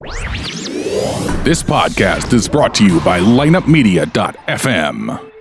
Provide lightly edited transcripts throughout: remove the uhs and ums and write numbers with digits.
This podcast is brought to you by lineupmedia.fm.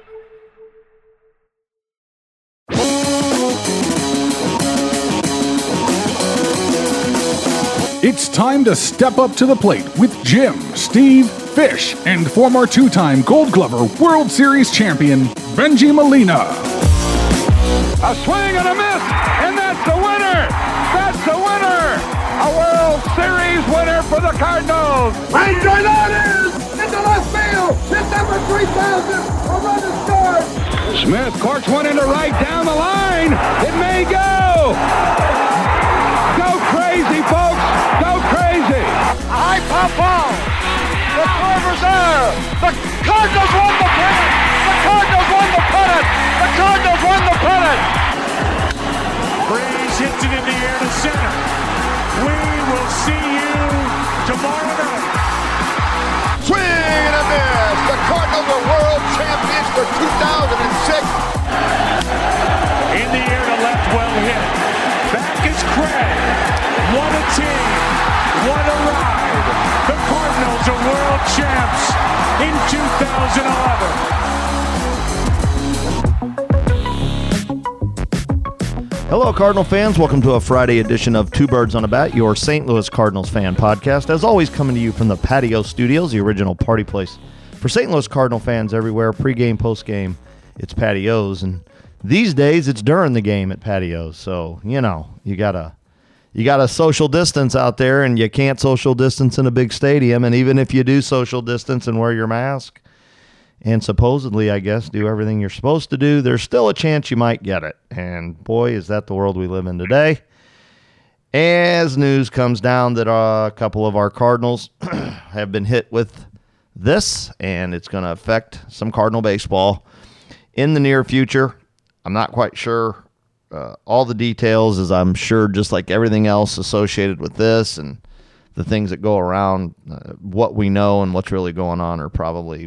It's time to step up to the plate with Jim, Steve, Fish, and former two-time Gold Glover World Series champion, Benji Molina. A swing and a miss, and that's the winner! That's the winner! A World Series winner for the Cardinals! Ranger that is! Into left field! Hit number 3,000! A run is scored! Smith corks one into right down the line! It may go! Go crazy, folks! Go crazy! A high pop ball! The Corvers there! The Cardinals won the pennant! The Cardinals won the pennant! The Cardinals won the pennant! Breeze hits it in the air to center. We will see you tomorrow night. Swing and a miss! The Cardinals are world champions for 2006! In the air to left, well hit. Back is Craig. What a team. What a ride. The Cardinals are world champs in 2011. Hello, Cardinal fans. Welcome to a Friday edition of Two Birds on a Bat, your St. Louis Cardinals fan podcast. As always, coming to you from the Patio Studios, the original party place for St. Louis Cardinal fans everywhere. Pre-game, post-game, it's patios. And these days, it's during the game at patios. So, you know, you gotta social distance out there, and you can't social distance in a big stadium. And even if you do social distance and wear your mask, and supposedly, I guess, do everything you're supposed to do, there's still a chance you might get it. And boy, is that the world we live in today. As news comes down that a couple of our Cardinals have been hit with this, and it's going to affect some Cardinal baseball in the near future. I'm not quite sure all the details, as I'm sure just like everything else associated with this and the things that go around, what we know and what's really going on are probably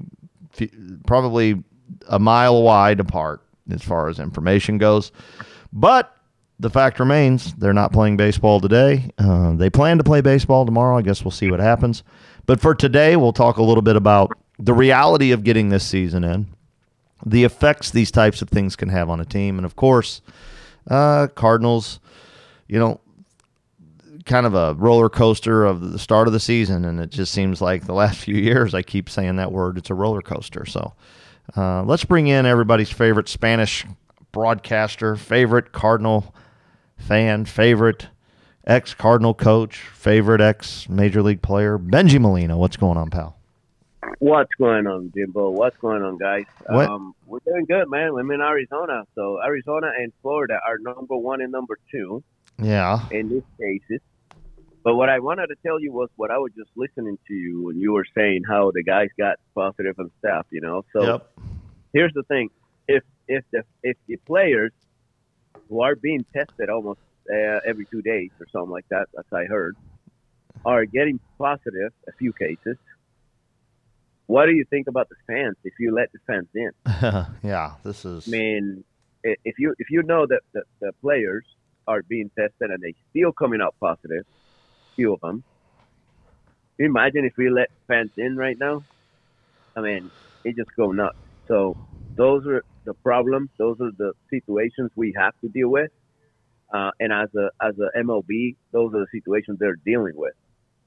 a mile wide apart as far as information goes. But the fact remains, they're not playing baseball today. They plan to play baseball tomorrow. I guess we'll see what happens. But for today, we'll talk a little bit about the reality of getting this season in, the effects these types of things can have on a team, and of course, Cardinals, you know, kind of a roller coaster of the start of the season, and it just seems like the last few years I keep saying that word. It's a roller coaster. So let's bring in everybody's favorite Spanish broadcaster, favorite Cardinal fan, favorite ex-Cardinal coach, favorite ex-Major League player, Benji Molina. What's going on, pal? What's going on, Jimbo? What's going on, guys? What? We're doing good, man. I'm in Arizona. So Arizona and Florida are number one and number two. Yeah. In these cases. But what I wanted to tell you was what I was just listening to you when you were saying how the guys got positive and stuff, you know. So Here's the thing: if the players who are being tested almost every 2 days or something like that, as I heard, are getting positive, a few cases, what do you think about the fans? If you let the fans in, yeah, this is. I mean, if you know that the players are being tested and they still coming out positive, few of them. Can you imagine if we let fans in right now? I mean, it just go nuts. So those are the problems. Those are the situations we have to deal with. And as a MLB, those are the situations they're dealing with.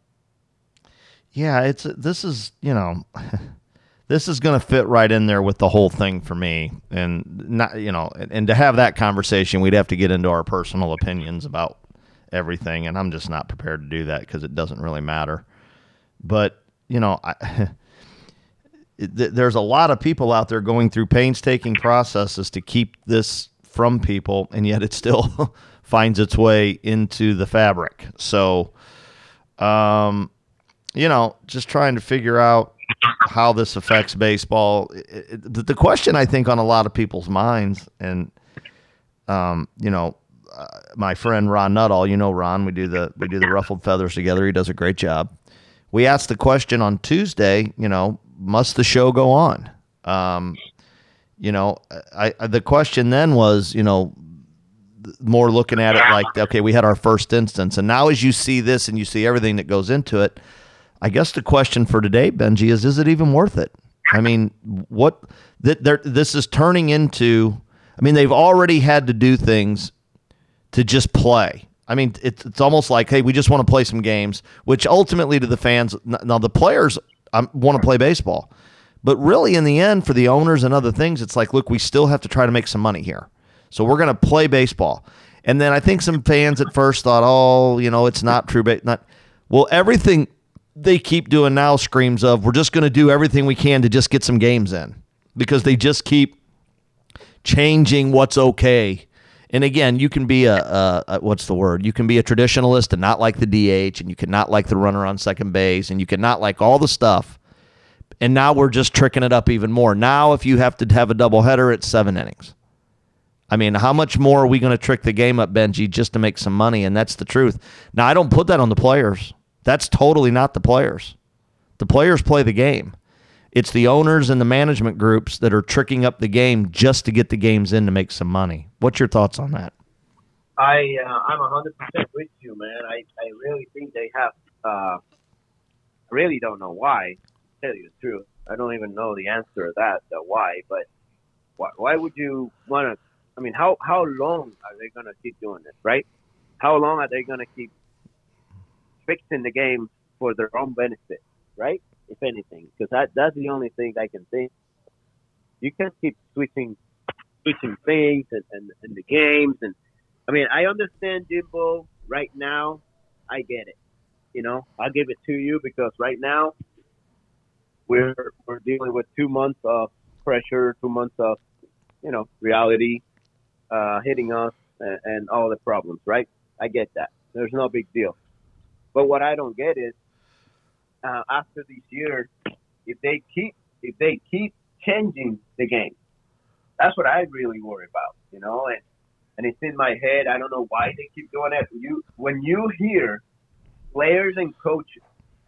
Yeah, this is going to fit right in there with the whole thing for me. And not, you know, and to have that conversation, we'd have to get into our personal opinions about everything, and I'm just not prepared to do that because it doesn't really matter. But, you know, there's a lot of people out there going through painstaking processes to keep this from people, and yet it still finds its way into the fabric. So, you know, just trying to figure out how this affects baseball. The question I think on a lot of people's minds, and you know, my friend Ron Nuttall, you know Ron, we do the Ruffled Feathers together. He does a great job. We asked the question on Tuesday, you know, must the show go on? You know, the question then was, you know, more looking at it like, okay, we had our first instance, and now as you see this and you see everything that goes into it, I guess the question for today, Benji, is it even worth it? I mean, this is turning into. I mean, they've already had to do things to just play. I mean, it's almost like, hey, we just want to play some games, which ultimately to the fans, now the players want to play baseball. But really, in the end, for the owners and other things, it's like, look, we still have to try to make some money here. So we're going to play baseball. And then I think some fans at first thought, oh, it's not true. Well, everything they keep doing now screams of, we're just going to do everything we can to just get some games in, because they just keep changing what's okay. And again, you can be what's the word? You can be a traditionalist and not like the DH, and you can not like the runner on second base, and you can not like all the stuff. And now we're just tricking it up even more. Now, if you have to have a doubleheader, it's 7 innings. I mean, how much more are we going to trick the game up, Benji, just to make some money? And that's the truth. Now, I don't put that on the players. That's totally not the players. The players play the game. It's the owners and the management groups that are tricking up the game just to get the games in to make some money. What's your thoughts on that? I'm 100% with you, man. I really think they have. I really don't know why. To tell you the truth, I don't even know the answer to that. The why, but why would you want to? I mean, how long are they going to keep doing this, right? How long are they going to keep fixing the game for their own benefit, right? If anything, because that's the only thing I can think. You can't keep switching things and the games. And I mean, I understand, Jimbo, right now. I get it. I'll give it to you, because right now we're dealing with 2 months of pressure, 2 months of, reality hitting us and all the problems, right? I get that. There's no big deal. But what I don't get is, after these years, if they keep changing the game, that's what I really worry about, and it's in my head. I don't know why they keep doing it. When you hear players and coaches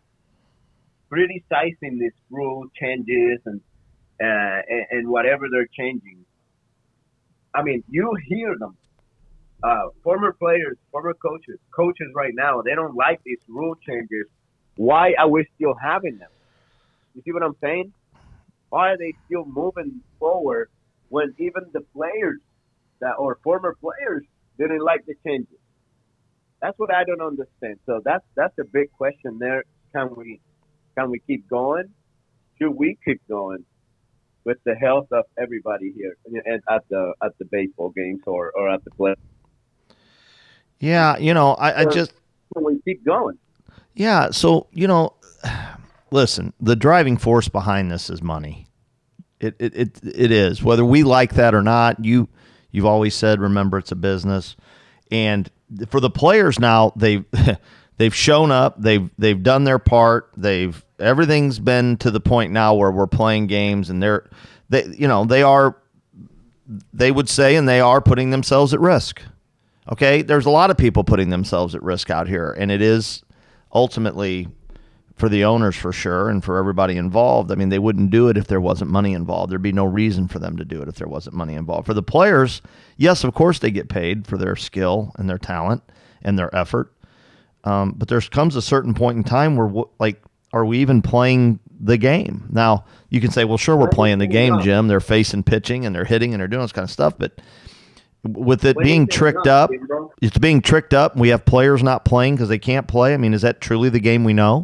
criticizing these rule changes and whatever they're changing, I mean, you hear them. Former players, former coaches right now, they don't like these rule changes. Why are we still having them? You see what I'm saying? Why are they still moving forward when even the players or former players didn't like the changes? That's what I don't understand. So that's a big question there. Can we keep going? Should we keep going with the health of everybody here and at the baseball games or at the play? Yeah, I just can we keep going? Yeah, so, listen, the driving force behind this is money. It is. Whether we like that or not, you've always said, remember, it's a business. And for the players now, they've shown up, they've done their part, everything's been to the point now where we're playing games, and they would say, and they are putting themselves at risk. Okay, there's a lot of people putting themselves at risk out here, and it is ultimately for the owners for sure and for everybody involved. I mean, they wouldn't do it if there wasn't money involved. There'd be no reason for them to do it if there wasn't money involved. For the players, yes, of course they get paid for their skill and their talent and their effort. But there comes a certain point in time where, are we even playing the game? Now, you can say, well, sure, we're playing the game, Jim. They're facing pitching and they're hitting and they're doing this kind of stuff. But with it being tricked up, it's being tricked up. We have players not playing because they can't play. I mean, is that truly the game we know?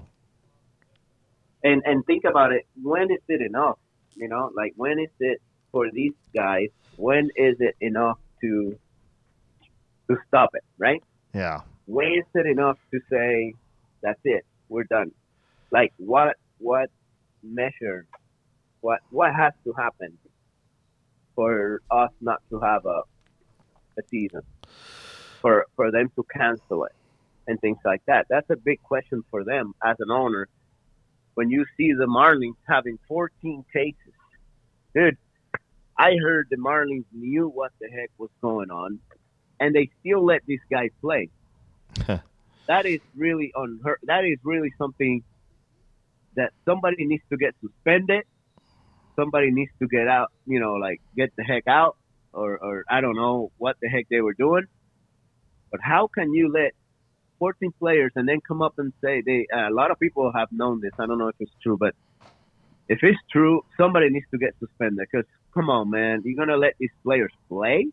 And think about it. When is it enough? When is it for these guys? When is it enough to stop it? Right? Yeah. When is it enough to say that's it? We're done. What measure? What has to happen for us not to have a season? For them to cancel it and things like that. That's a big question for them as an owner. When you see the Marlins having 14 cases, dude, I heard the Marlins knew what the heck was going on, and they still let this guy play. That is really unheard. That is really something that somebody needs to get suspended. Somebody needs to get out, get the heck out, or I don't know what the heck they were doing. But how can you let 14 players and then come up and say a lot of people have known this. I don't know if it's true, but if it's true, somebody needs to get suspended. Because come on, man, you're gonna let these players play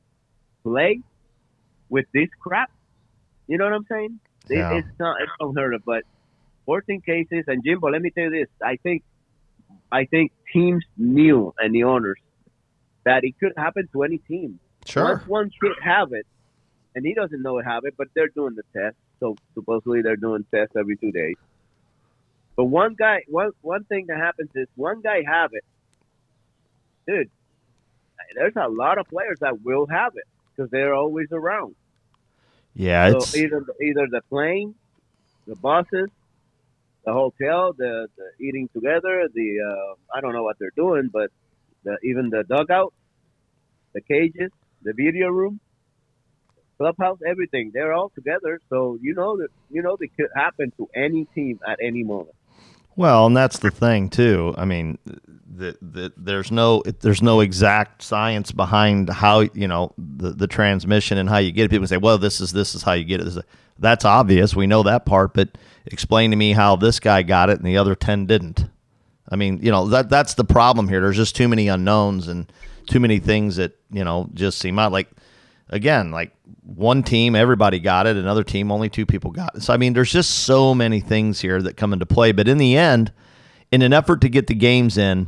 with this crap? You know what I'm saying? Yeah. It's unheard of. But 14 cases, and Jimbo, let me tell you this: I think teams knew, and the owners, that it could happen to any team. Sure. Once one kid have it, and he doesn't know it have it, but they're doing the test. So supposedly they're doing tests every 2 days. But one thing that happens is one guy have it, dude. There's a lot of players that will have it because they're always around. Yeah, so either the plane, the buses, the hotel, the eating together, I don't know what they're doing, but even the dugout, the cages, the video room, clubhouse, everything, they're all together. So they could happen to any team at any moment. Well, and that's the thing too. I mean, there's no exact science behind how the transmission and how you get it. People say, well, this is how you get it. That's obvious. We know that part, but explain to me how this guy got it and the other 10 didn't. I mean, that's the problem here. There's just too many unknowns and too many things that just seem out. Like one team, everybody got it. Another team, only 2 people got it. So, I mean, there's just so many things here that come into play. But in the end, in an effort to get the games in,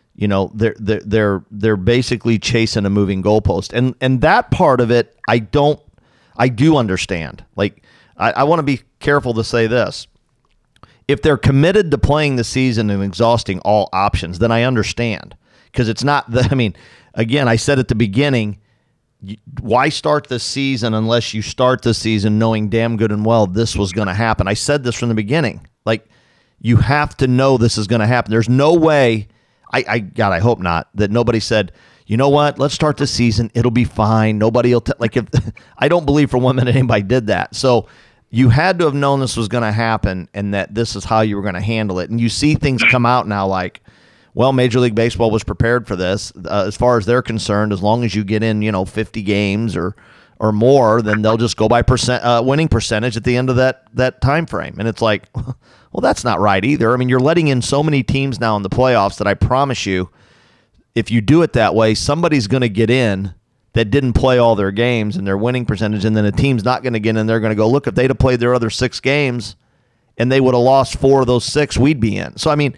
they're basically chasing a moving goalpost. And that part of it, I do understand. Like, I want to be careful to say this. If they're committed to playing the season and exhausting all options, then I understand. Because it's not again, I said at the beginning, why start the season unless you start the season knowing damn good and well this was going to happen? I said this from the beginning. Like, you have to know this is going to happen. There's no way, God, I hope not, that nobody said, you know what, let's start the season. It'll be fine. Nobody will, I don't believe for 1 minute anybody did that. So you had to have known this was going to happen and that this is how you were going to handle it. And you see things come out now like, well, Major League Baseball was prepared for this. As far as they're concerned, as long as you get in, 50 games or more, then they'll just go by winning percentage at the end of that time frame. And it's like, well, that's not right either. I mean, you're letting in so many teams now in the playoffs that I promise you, if you do it that way, somebody's going to get in that didn't play all their games and their winning percentage, and then a team's not going to get in. They're going to go, look, if they'd have played their other 6 games and they would have lost 4 of those 6, we'd be in. So, I mean,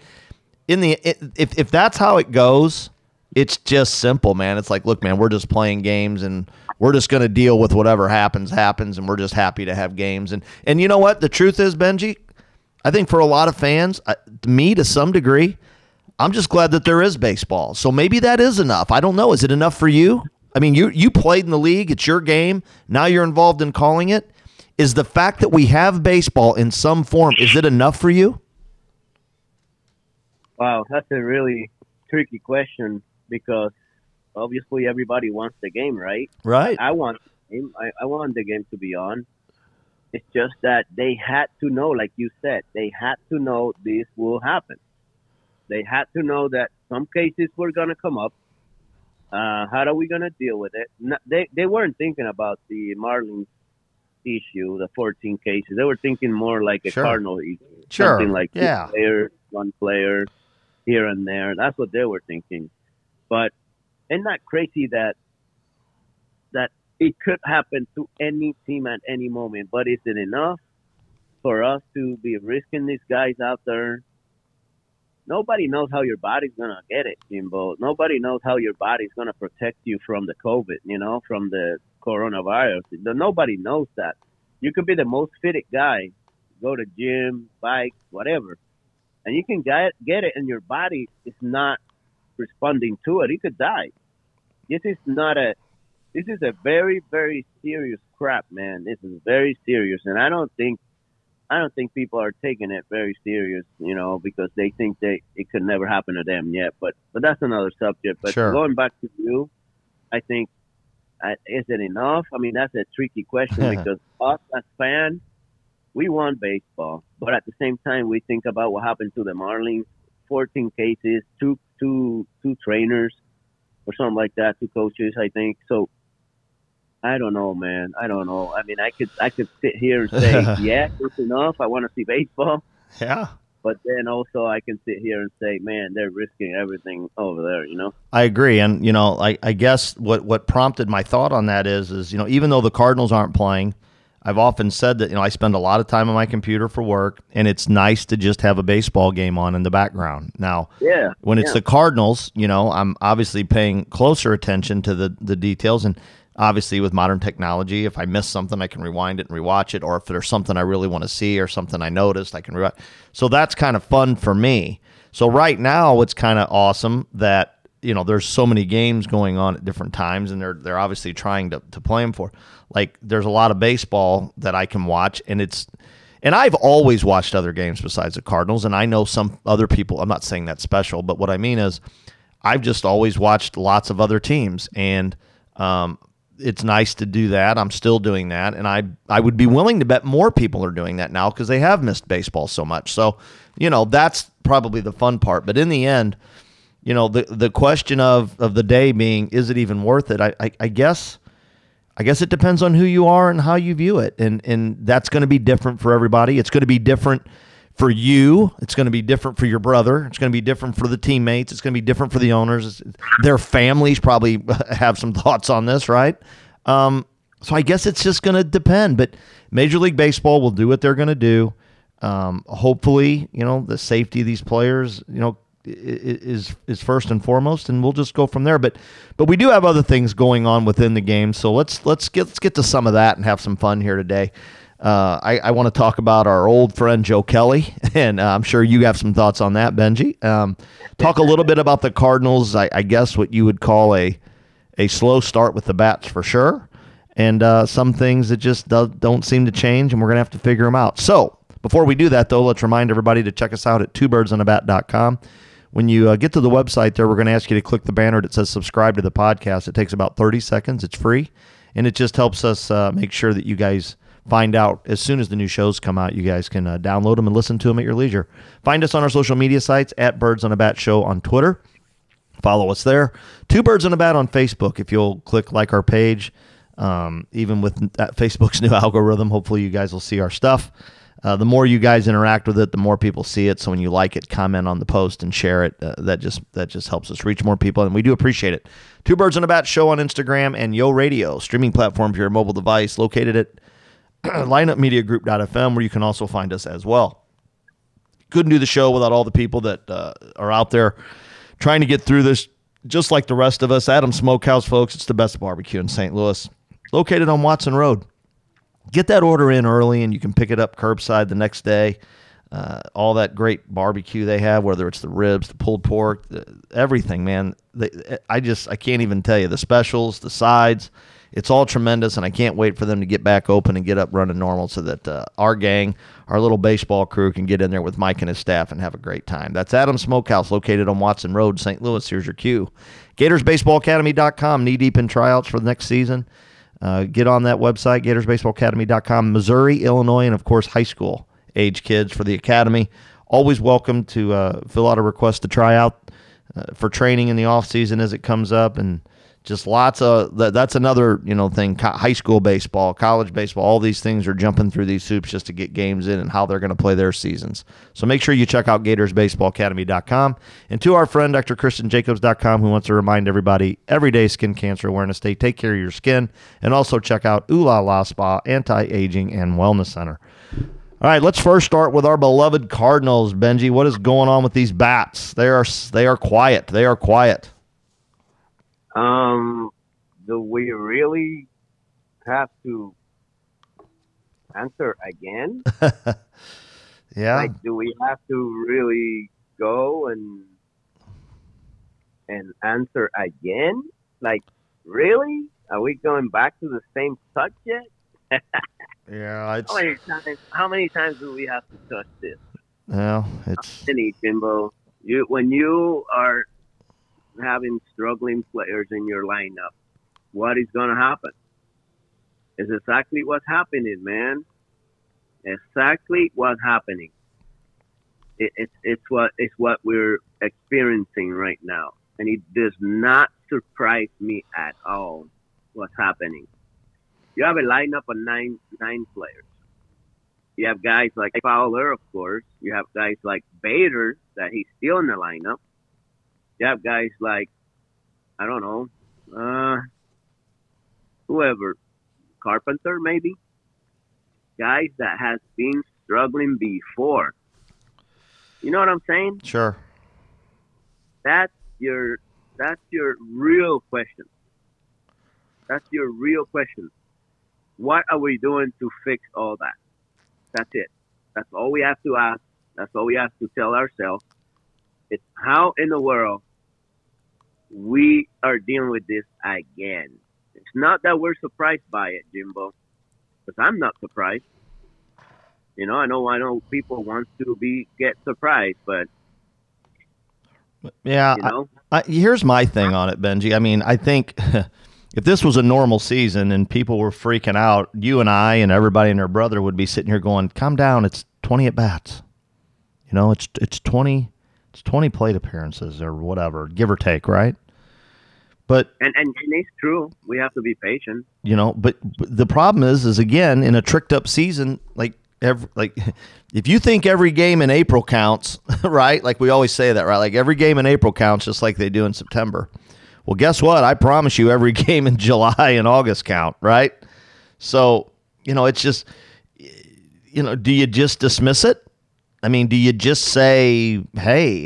if that's how it goes, it's just simple, man. It's like, look, man, we're just playing games and we're just going to deal with whatever happens, and we're just happy to have games. And you know what? The truth is, Benji, I think for a lot of fans, me to some degree, I'm just glad that there is baseball. So maybe that is enough. I don't know. Is it enough for you? I mean, you played in the league. It's your game. Now you're involved in calling it. Is the fact that we have baseball in some form, is it enough for you? Wow, that's a really tricky question because obviously everybody wants the game, right? Right. I want the game. I want the game to be on. It's just that they had to know, like you said, they had to know this will happen. They had to know that some cases were going to come up. How are we going to deal with it? They weren't thinking about the Marlins issue, the 14 cases. They were thinking more like a Cardinal issue. Sure. Something like one player here and there. That's what they were thinking. But isn't that crazy that it could happen to any team at any moment? But is it enough for us to be risking these guys out there? Nobody knows how your body's going to get it, Jimbo. Nobody knows how your body's going to protect you from the COVID, from the coronavirus. Nobody knows that. You could be the most fitted guy, go to gym, bike, whatever, and you can get it and your body is not responding to it. You could die. This is a very, very serious crap, man. This is very serious. And I don't think people are taking it very serious, because they think it could never happen to them yet. But that's another subject. But Going back to you, I think, is it enough? I mean, that's a tricky question because us as fans, we want baseball. But at the same time, we think about what happened to the Marlins, 14 cases, two trainers or something like that, 2 coaches, I think. So I don't know, man. I don't know. I mean, I could sit here and say, yeah, that's enough. I want to see baseball. Yeah. But then also I can sit here and say, man, they're risking everything over there, you know? I agree. And, I guess what prompted my thought on that is, even though the Cardinals aren't playing, I've often said that, I spend a lot of time on my computer for work, and it's nice to just have a baseball game on in the background. Now, when it's the Cardinals, I'm obviously paying closer attention to the details. And obviously with modern technology, if I miss something, I can rewind it and rewatch it. Or if there's something I really want to see or something I noticed, I can rewatch. So that's kind of fun for me. So right now it's kind of awesome that, there's so many games going on at different times, and they're obviously trying to play them for. Like, there's a lot of baseball that I can watch, and I've always watched other games besides the Cardinals, and I know some other people. I'm not saying that's special, but what I mean is I've just always watched lots of other teams, and it's nice to do that. I'm still doing that, and I would be willing to bet more people are doing that now because they have missed baseball so much. So, that's probably the fun part. But in the end, the question of the day being, is it even worth it? I guess it depends on who you are and how you view it, and that's going to be different for everybody. It's going to be different for you. It's going to be different for your brother. It's going to be different for the teammates. It's going to be different for the owners. Their families probably have some thoughts on this, right? So I guess it's just going to depend. But Major League Baseball will do what they're going to do. Hopefully, the safety of these players, is first and foremost, and we'll just go from there. But we do have other things going on within the game. So let's get to some of that and have some fun here today. I want to talk about our old friend Joe Kelly, and I'm sure you have some thoughts on that, Benji. Talk a little bit about the Cardinals. I guess what you would call a slow start with the bats for sure, and some things that just don't seem to change, and we're going to have to figure them out. So before we do that, though, let's remind everybody to check us out at twobirdsonthebat.com. When you get to the website there, we're going to ask you to click the banner that says subscribe to the podcast. It takes about 30 seconds. It's free, and it just helps us make sure that you guys find out as soon as the new shows come out. You guys can download them and listen to them at your leisure. Find us on our social media sites at Birds on a Bat Show on Twitter. Follow us there. Two Birds on a Bat on Facebook. If you'll click like our page, even with Facebook's new algorithm, hopefully you guys will see our stuff. The more you guys interact with it, the more people see it. So when you like it, comment on the post and share it. That just helps us reach more people, and we do appreciate it. Two Birds on a Bat Show on Instagram, and Yo Radio, streaming platform for your mobile device, located at lineupmediagroup.fm, where you can also find us as well. Couldn't do the show without all the people that are out there trying to get through this, just like the rest of us. Adams Smokehouse, folks, it's the best barbecue in St. Louis, located on Watson Road. Get that order in early, and you can pick it up curbside the next day. All that great barbecue they have, whether it's the ribs, the pulled pork, everything, man. I can't even tell you. The specials, the sides, it's all tremendous, and I can't wait for them to get back open and get up running normal so that our gang, our little baseball crew, can get in there with Mike and his staff and have a great time. That's Adams Smokehouse, located on Watson Road, St. Louis. Here's your cue. GatorsBaseballAcademy.com, knee-deep in tryouts for the next season. Get on that website, GatorsBaseballAcademy.com. Missouri, Illinois, and, of course, high school age kids for the academy. Always welcome to fill out a request to try out for training in the off-season as it comes up, and just lots of that's another thing. High school baseball, college baseball, all these things are jumping through these hoops just to get games in and how they're going to play their seasons. So make sure you check out GatorsBaseballAcademy.com, and to our friend Dr. ChristianJacobs.com, who wants to remind everybody every day Skin Cancer Awareness Day. Take care of your skin, and also check out Ooh La La Spa, Anti-Aging and Wellness Center. All right, let's first start with our beloved Cardinals. Benji, what is going on with these bats? They are quiet. They are quiet. Do we really have to answer again? Yeah. Like, do we have to really go and answer again? Like, really? Are we going back to the same subject? Yeah. How many times do we have to touch this? Well, it's... How many, Jimbo? When you are having struggling players in your lineup, what is going to happen? It's exactly what's happening, man. Exactly what's happening. It's what we're experiencing right now, and it does not surprise me at all what's happening. you have a lineup of nine players. You have guys like Fowler, of course. You have guys like Bader, that he's still in the lineup. You have guys like, I don't know, whoever, Carpenter maybe. Guys that has been struggling before. You know what I'm saying? Sure. That's your real question. That's your real question. What are we doing to fix all that? That's it. That's all we have to ask. That's all we have to tell ourselves. It's how in the world we are dealing with this again. It's not that we're surprised by it, Jimbo, because I'm not surprised. You know, I know people want to get surprised, but yeah, you know? Here's my thing on it, Benji. I mean, I think if this was a normal season and people were freaking out, you and I and everybody and their brother would be sitting here going, "Calm down. It's 20 at bats. You know, it's 20 plate appearances or whatever, give or take, right?" But and it's true. We have to be patient. You know, but the problem is again in a tricked up season, like if you think every game in April counts, right? Like we always say that, right? Like every game in April counts just like they do in September. Well, guess what? I promise you every game in July and August count, right? So, you know, it's just, you know, do you just dismiss it? I mean, do you just say, hey,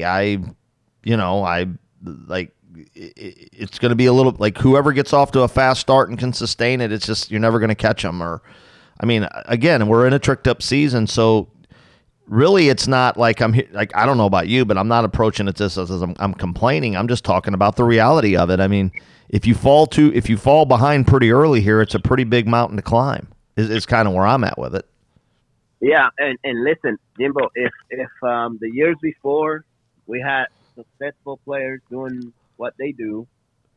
it's going to be a little like whoever gets off to a fast start and can sustain it, it's just you're never going to catch them. Or, I mean, again, we're in a tricked up season, so really it's not like I'm here. Like I don't know about you, but I'm not approaching it this as I'm complaining. I'm just talking about the reality of it. I mean, if you fall behind pretty early here, it's a pretty big mountain to climb. Is kind of where I'm at with it. Yeah, and listen, Jimbo, if the years before we had successful players doing what they do,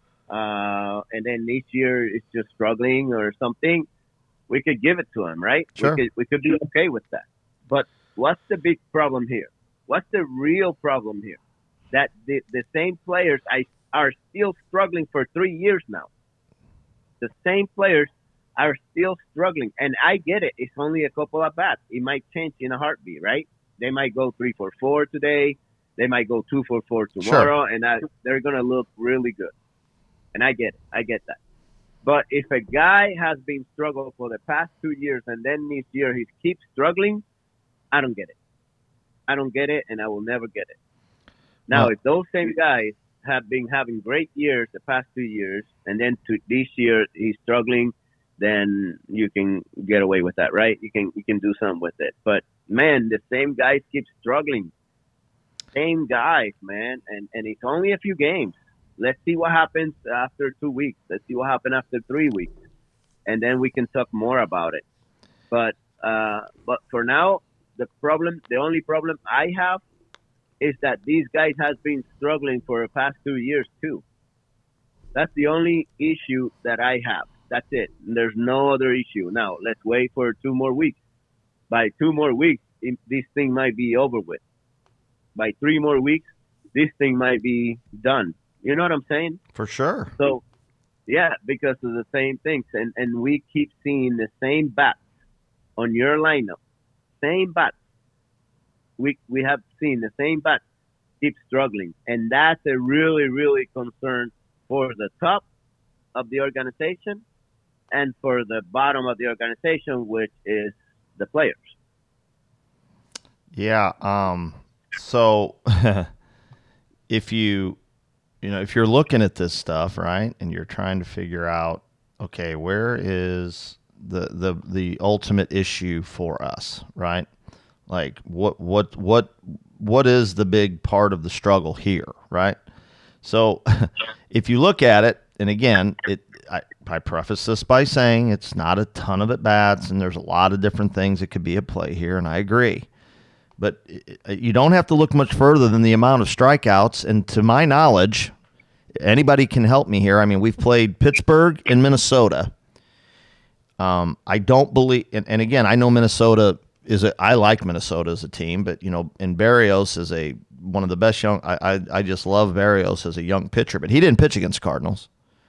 and then this year it's just struggling or something, we could give it to them, right? Sure. We could be okay with that. But what's the big problem here? What's the real problem here? That the same players are still struggling for 3 years now. The same players are still struggling. And I get it. It's only a couple of bats. It might change in a heartbeat, right? They might go 3-4 today. They might go 2-4 tomorrow. Sure. And they're going to look really good. And I get it. I get that. But if a guy has been struggling for the past 2 years and then this year he keeps struggling, I don't get it. I don't get it, and I will never get it. Now, if those same guys have been having great years the past 2 years, and then this year he's struggling, then you can get away with that, right? You can do something with it. But man, the same guys keep struggling. Same guys, man, and it's only a few games. Let's see what happens after 2 weeks. Let's see what happens after 3 weeks, and then we can talk more about it. But for now, the only problem I have is that these guys have been struggling for the past 2 years too. That's the only issue that I have. That's it. There's no other issue. Now, let's wait for 2 more weeks. By 2 more weeks, this thing might be over with. By 3 more weeks, this thing might be done. You know what I'm saying? For sure. So, yeah, because of the same things. And we keep seeing the same bats on your lineup. Same bats. We have seen the same bats keep struggling. And that's a really, really concern for the top of the organization and for the bottom of the organization, which is the players. Yeah. So if you're looking at this stuff, right, and you're trying to figure out, okay, where is the ultimate issue for us, right? Like what is the big part of the struggle here, right? So if you look at it, and again, I preface this by saying it's not a ton of at-bats, and there's a lot of different things that could be at play here, and I agree. But you don't have to look much further than the amount of strikeouts, and to my knowledge, anybody can help me here. I mean, we've played Pittsburgh and Minnesota. I don't believe, and again, I know Minnesota I like Minnesota as a team, but and Berrios is one of the best young. I just love Berrios as a young pitcher, but he didn't pitch against Cardinals.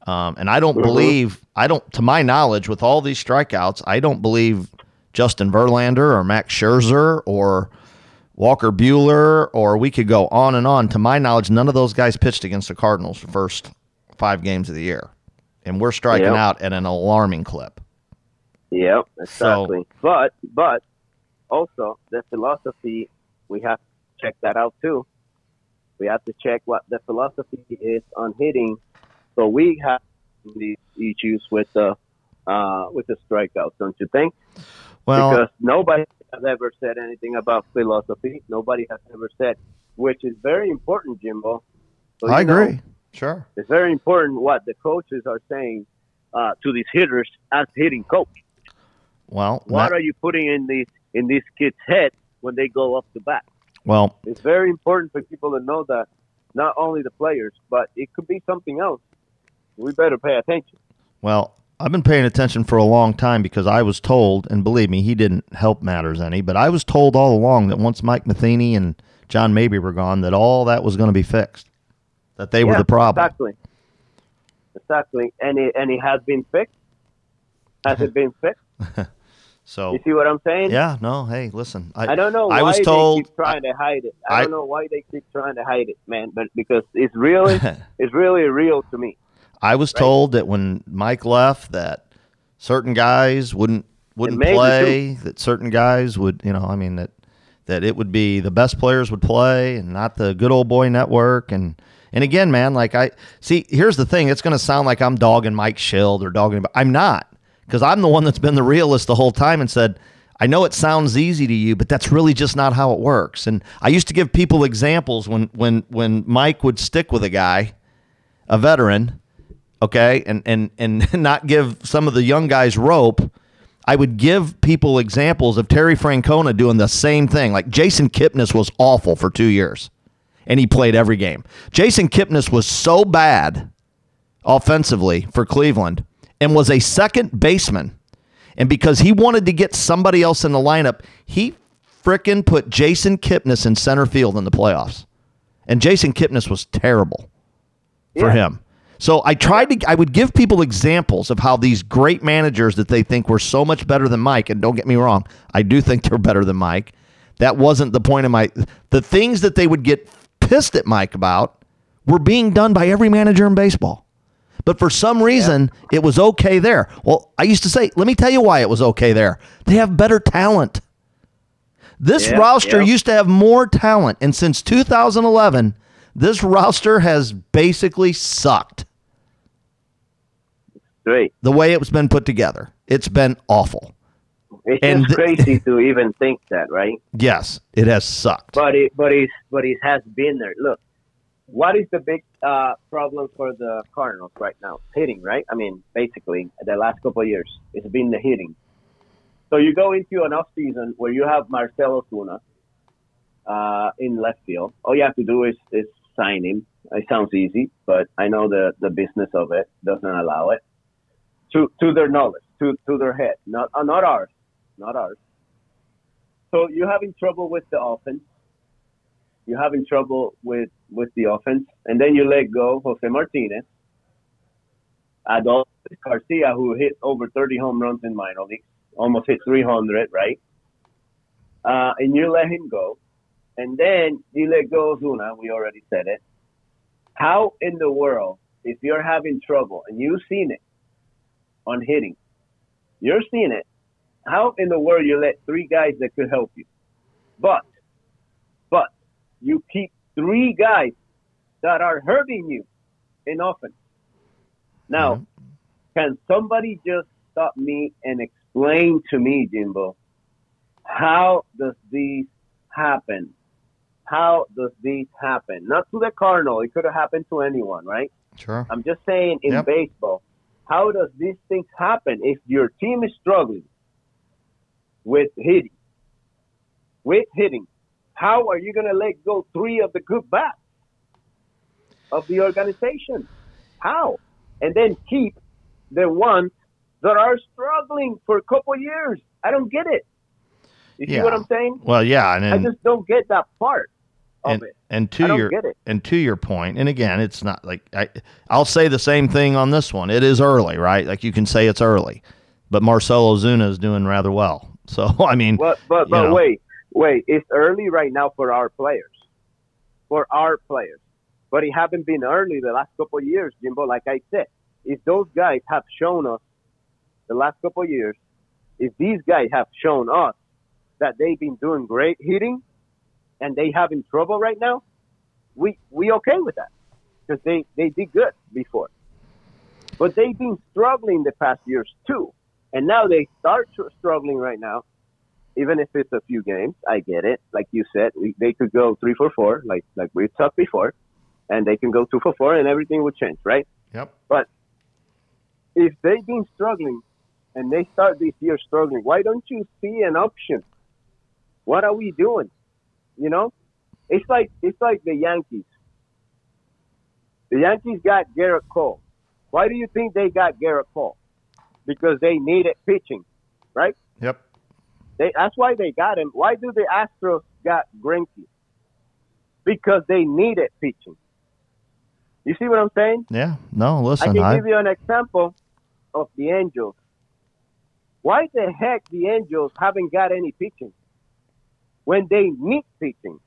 And I don't believe, to my knowledge, with all these strikeouts, I don't believe Justin Verlander or Max Scherzer or Walker Buehler, or we could go on and on. To my knowledge, none of those guys pitched against the Cardinals the first 5 games of the year. And we're striking out at an alarming clip. Yep, exactly. So, but also the philosophy, we have to check that out too. We have to check what the philosophy is on hitting. So we have these issues with the strikeouts, don't you think? Well, because nobody has ever said anything about philosophy. Nobody has ever said, which is very important, Jimbo. So, I agree. Sure. It's very important what the coaches are saying to these hitters as hitting coach. Well, what are you putting in these kids' heads when they go up to bat? Well, it's very important for people to know that not only the players, but it could be something else. We better pay attention. Well, I've been paying attention for a long time because I was told, and believe me, he didn't help matters any, but I was told all along that once Mike Matheny and John Mabry were gone, that all that was going to be fixed, that they were the problem. Exactly. And it has been fixed. Has it been fixed? So you see what I'm saying? Yeah. No. Hey, listen. I don't know why they keep trying to hide it. I don't know why they keep trying to hide it, man. But because it's really real to me. I was told that when Mike left, that certain guys wouldn't play. That certain guys would, that it would be the best players would play, and not the good old boy network. And again, man, here's the thing. It's going to sound like I'm dogging Mike Schild or dogging, but I'm not. Because I'm the one that's been the realist the whole time and said, I know it sounds easy to you, but that's really just not how it works. And I used to give people examples when Mike would stick with a guy, a veteran, okay, and not give some of the young guys rope. I would give people examples of Terry Francona doing the same thing. Like Jason Kipnis was awful for 2 years, and he played every game. Jason Kipnis was so bad offensively for Cleveland and was a second baseman. And because he wanted to get somebody else in the lineup, he frickin' put Jason Kipnis in center field in the playoffs. And Jason Kipnis was terrible for him. So I would give people examples of how these great managers that they think were so much better than Mike, and don't get me wrong, I do think they're better than Mike. That wasn't the point of the things that they would get pissed at Mike about were being done by every manager in baseball. But for some reason, it was okay there. Well, I used to say, let me tell you why it was okay there. They have better talent. This roster used to have more talent. And since 2011, this roster has basically sucked. Great. The way it's been put together. It's been awful. It's just crazy to even think that, right? Yes, it has sucked. But it has been there. Look. What is the big problem for the Cardinals right now? Hitting, right? I mean, basically, the last couple of years, it's been the hitting. So you go into an off season where you have Marcell Ozuna in left field. All you have to do is sign him. It sounds easy, but I know the business of it doesn't allow it. To their knowledge, to their head, not ours. So you're having trouble with the offense. You're having trouble with the offense, and then you let go Jose Martinez, Adolis Garcia, who hit over 30 home runs in minor leagues, almost hit 300, right? And you let him go, and then you let go Ozuna. We already said it. How in the world, if you're having trouble and you've seen it on hitting, you're seeing it. How in the world you let 3 guys that could help you, but you keep 3 guys that are hurting you in offense. Now, can somebody just stop me and explain to me, Jimbo, how does this happen? How does this happen? Not to the Cardinal. It could have happened to anyone, right? Sure. I'm just saying in baseball, how does these things happen if your team is struggling with hitting? How are you going to let go 3 of the good bats of the organization? How? And then keep the ones that are struggling for a couple of years. I don't get it. You see what I'm saying? Well, yeah. I just don't get that part of it. And to your point, and again, it's not like I'll say the same thing on this one. It is early, right? Like you can say it's early, but Marcell Ozuna is doing rather well. So I mean, but wait, it's early right now for our players, but it haven't been early the last couple of years, Jimbo. Like I said, if those guys have shown us the last couple of years, if these guys have shown us that they've been doing great hitting and they having trouble right now, we okay with that because they did good before. But they've been struggling the past years too. And now they start struggling right now, even if it's a few games. I get it. Like you said, they could go 3 for 4, like we talked before, and they can go 2 for 4 and everything would change, right? Yep. But if they've been struggling and they start this year struggling, why don't you see an option? What are we doing? You know, it's like the Yankees. The Yankees got Garrett Cole. Why do you think they got Garrett Cole? Because they needed pitching, right? Yep. That's why they got him. Why do the Astros got Greinke? Because they needed pitching. You see what I'm saying? Yeah. No, listen. I can give you an example of the Angels. Why the heck the Angels haven't got any pitching when they need pitching?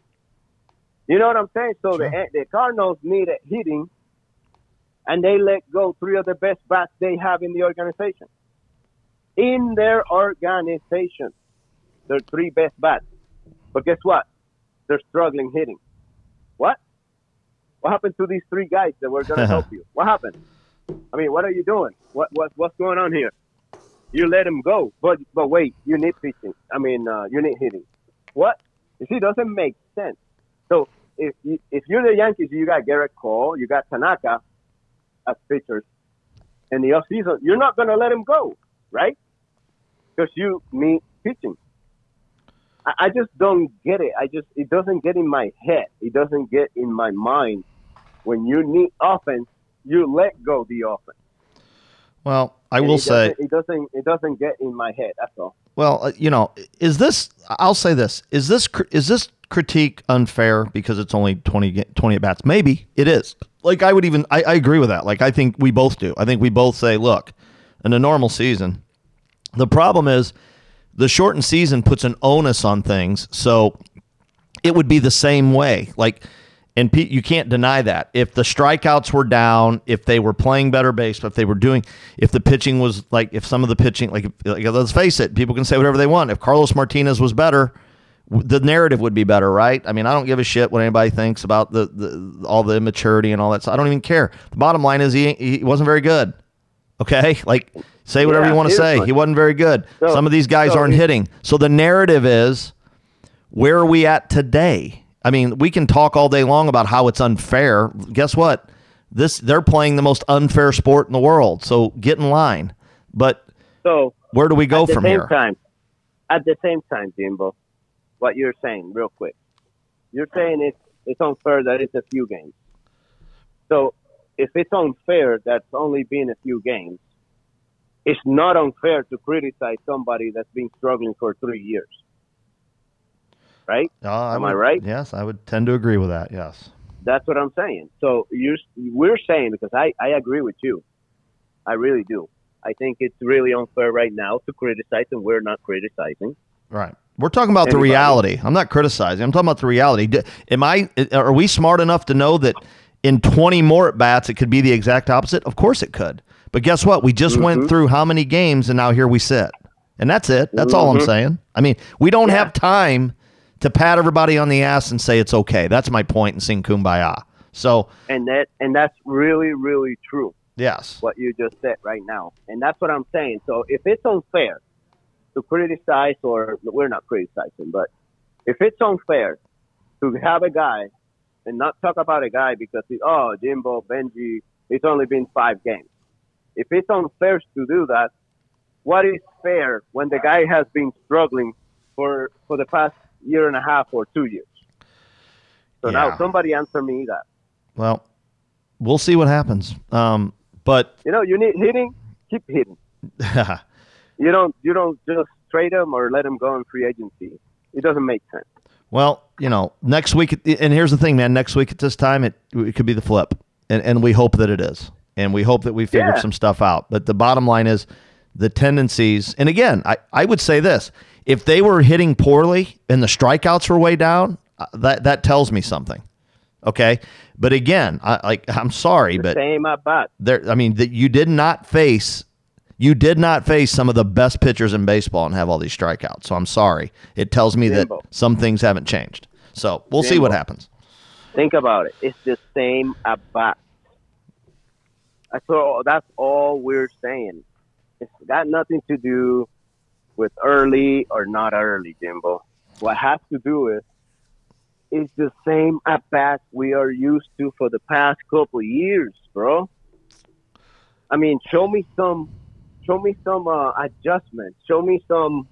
You know what I'm saying? So sure. The Cardinals needed hitting, and they let go 3 of the best bats they have in the organization. In their organization, their 3 best bats. But guess what? They're struggling hitting. What? What happened to these 3 guys that were going to help you? What happened? I mean, what are you doing? What's going on here? You let them go, but wait, you need pitching. I mean, you need hitting. What? You see, it doesn't make sense. So if you're the Yankees, you got Garrett Cole, you got Tanaka as pitchers in the offseason, you're not going to let him go, right? Because you need pitching. I just don't get it. It doesn't get in my head. It doesn't get in my mind. When you need offense, you let go the offense. Well, I will say it doesn't get in my head. That's all. Well, I'll say this: is this critique unfair because it's only 20 at bats? Maybe it is. Like I agree with that. Like I think we both do. I think we both say, look, in a normal season, the problem is the shortened season puts an onus on things. So it would be the same way. Like. And you can't deny that. If the strikeouts were down, if they were playing better baseball, if the pitching was like, if some of the pitching, like let's face it, people can say whatever they want. If Carlos Martinez was better, the narrative would be better, right? I mean, I don't give a shit what anybody thinks about all the immaturity and all that. So I don't even care. The bottom line is he wasn't very good. Okay, like say whatever you want to say. He wasn't very good. So, some of these guys aren't hitting. So the narrative is, where are we at today? I mean, we can talk all day long about how it's unfair. Guess what? They're playing the most unfair sport in the world. So get in line. But where do we go from here? At the same time, Jimbo, what you're saying, real quick, you're saying it's unfair that it's a few games. So if it's unfair that's only been a few games, it's not unfair to criticize somebody that's been struggling for 3 years. Right? Am I right? Yes, I would tend to agree with that, yes. That's what I'm saying. So we're saying, because I agree with you. I really do. I think it's really unfair right now to criticize, and we're not criticizing. Right. We're talking about the reality. I'm not criticizing. I'm talking about the reality. Are we smart enough to know that in 20 more at-bats it could be the exact opposite? Of course it could. But guess what? We just went through how many games, and now here we sit. And that's it. That's all I'm saying. I mean, we don't have time to pat everybody on the ass and say it's okay. That's my point and sing Kumbaya. So and that's really, really true. Yes. What you just said right now. And that's what I'm saying. So if it's unfair to criticize, or we're not criticizing, but if it's unfair to have a guy and not talk about a guy because Jimbo, Benji, it's only been 5 games. If it's unfair to do that, what is fair when the guy has been struggling for the past year and a half or 2 years? So now somebody answer me that. Well, we'll see what happens. But you need hitting, keep hitting. You don't just trade him or let him go in free agency. It doesn't make sense. Well, next week, and here's the thing, man. Next week at this time, it could be the flip, and we hope that it is, and we hope that we figured some stuff out. But the bottom line is the tendencies, and again, I would say this: if they were hitting poorly and the strikeouts were way down, that tells me something. Okay, but again, I'm sorry, but same at bat. You did not face some of the best pitchers in baseball and have all these strikeouts. So I'm sorry. It tells me that some things haven't changed. So we'll see what happens. Think about it. It's the same at bat. That's all we're saying. It's got nothing to do with early or not early, Jimbo. What has to do is it's the same at bat we are used to for the past couple of years, bro. I mean, show me some adjustments. Show me some,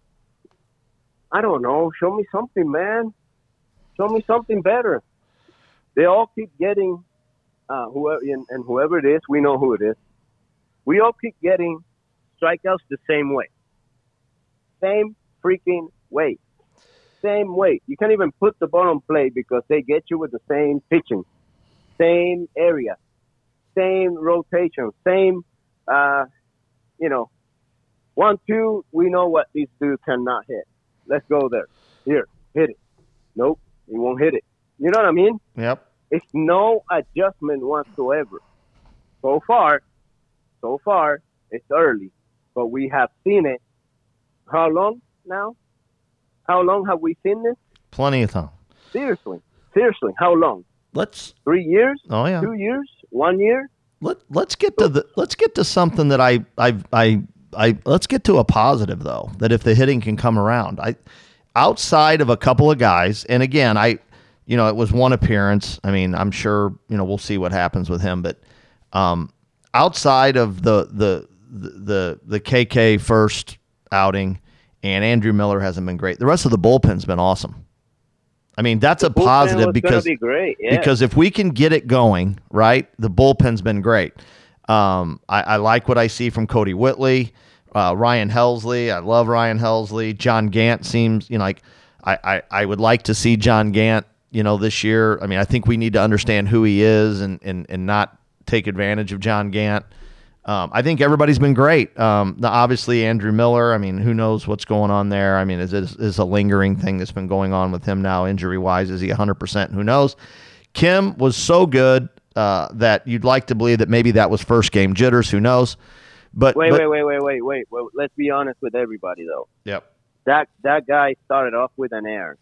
I don't know, show me something, man. Show me something better. They all keep getting, whoever it is, we know who it is. We all keep getting strikeouts the same way. Same freaking way. Same way. You can't even put the ball on play because they get you with the same pitching, same area, same rotation, same, 1-2, we know what these two cannot hit. Let's go there. Here, hit it. Nope, he won't hit it. You know what I mean? Yep. It's no adjustment whatsoever. So far, it's early, but we have seen it. How long now? How long have we seen this? Plenty of time. Seriously, how long? 3 years? Oh yeah. 2 years? 1 year? Let's get to something that let's get to a positive though, that if the hitting can come around. Outside of a couple of guys, and again, it was one appearance. I mean, I'm sure, we'll see what happens with him, but outside of the KK first outing, and Andrew Miller hasn't been great. The rest of the bullpen's been awesome. I mean, that's a positive because if we can get it going, right, the bullpen's been great. I like what I see from Cody Whitley, Ryan Helsley. I love Ryan Helsley. John Gant seems, I would like to see John Gant, this year. I mean, I think we need to understand who he is and not take advantage of John Gant. I think everybody's been great. Obviously, Andrew Miller, I mean, who knows what's going on there? I mean, is a lingering thing that's been going on with him now, injury-wise? Is he 100%? Who knows? Kim was so good that you'd like to believe that maybe that was first game jitters. Who knows? But wait. Let's be honest with everybody, though. Yep. That guy started off with an error.